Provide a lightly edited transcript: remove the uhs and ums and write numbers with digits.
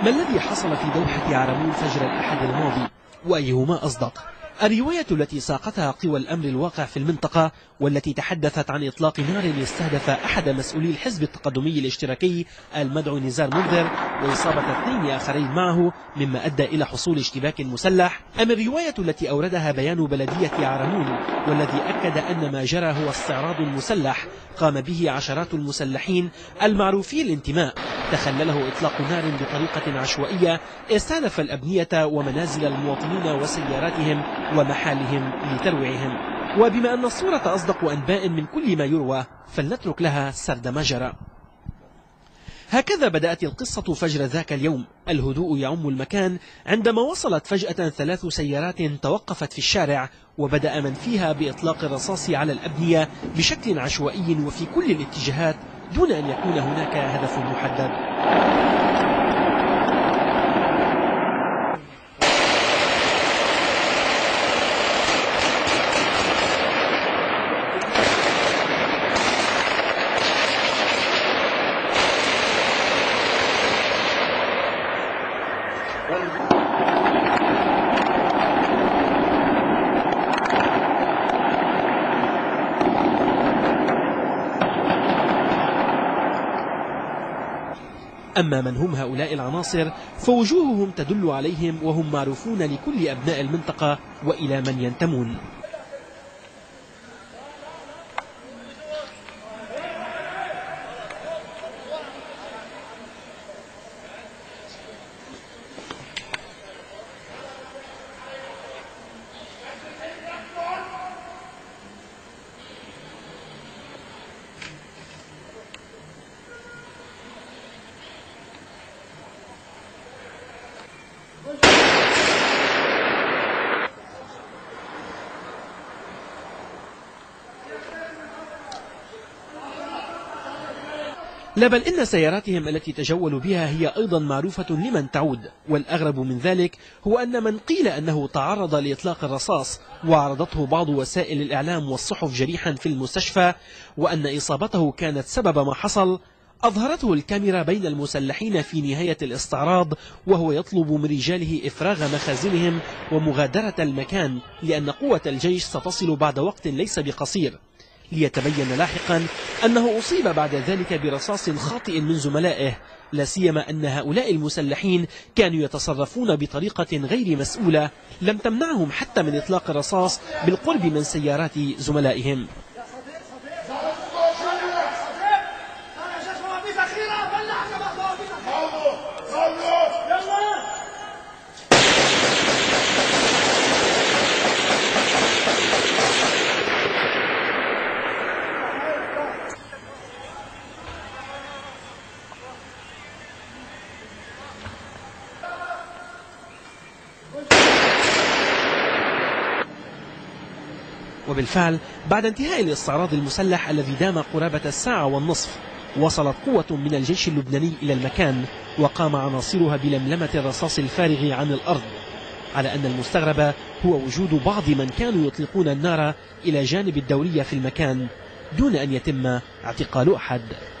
ما الذي حصل في دوحة عرمون فجر الأحد الماضي، وأيهما أصدق؟ الرواية التي ساقتها قوى الأمر الواقع في المنطقة، والتي تحدثت عن إطلاق نار استهدف أحد مسؤولي الحزب التقدمي الاشتراكي المدعو نزار منذر وإصابة 2 آخرين معه، مما أدى إلى حصول اشتباك مسلح، أم الرواية التي أوردها بيان بلدية عرمون والذي أكد أن ما جرى هو استعراض مسلح قام به عشرات المسلحين المعروفي الانتماء تخلله إطلاق نار بطريقة عشوائية استهدف الأبنية ومنازل المواطنين وسياراتهم ومحالهم لترويعهم؟ وبما أن الصورة أصدق أنباء من كل ما يروى، فلنترك لها سرد ما جرى. هكذا بدأت القصة فجر ذاك اليوم. الهدوء يعم المكان عندما وصلت فجأة 3 سيارات توقفت في الشارع، وبدأ من فيها بإطلاق الرصاص على الأبنية بشكل عشوائي وفي كل الاتجاهات دون أن يكون هناك هدف محدد. أما من هم هؤلاء العناصر فوجوههم تدل عليهم، وهم معروفون لكل أبناء المنطقة وإلى من ينتمون. لا بل إن سياراتهم التي تجولوا بها هي أيضا معروفة لمن تعود، والأغرب من ذلك هو أن من قيل أنه تعرض لإطلاق الرصاص وعرضته بعض وسائل الإعلام والصحف جريحا في المستشفى، وأن إصابته كانت سبب ما حصل، أظهرته الكاميرا بين المسلحين في نهاية الاستعراض وهو يطلب من رجاله إفراغ مخازنهم ومغادرة المكان، لأن قوة الجيش ستصل بعد وقت ليس بقصير، ليتبين لاحقا أنه أصيب بعد ذلك برصاص خاطئ من زملائه، لا سيما أن هؤلاء المسلحين كانوا يتصرفون بطريقة غير مسؤولة لم تمنعهم حتى من إطلاق الرصاص بالقرب من سيارات زملائهم. وبالفعل بعد انتهاء الاستعراض المسلح الذي دام قرابة 1.5 ساعة، وصلت قوة من الجيش اللبناني إلى المكان، وقام عناصرها بلملمة الرصاص الفارغ عن الأرض، على أن المستغرب هو وجود بعض من كانوا يطلقون النار إلى جانب الدورية في المكان دون أن يتم اعتقال أحد.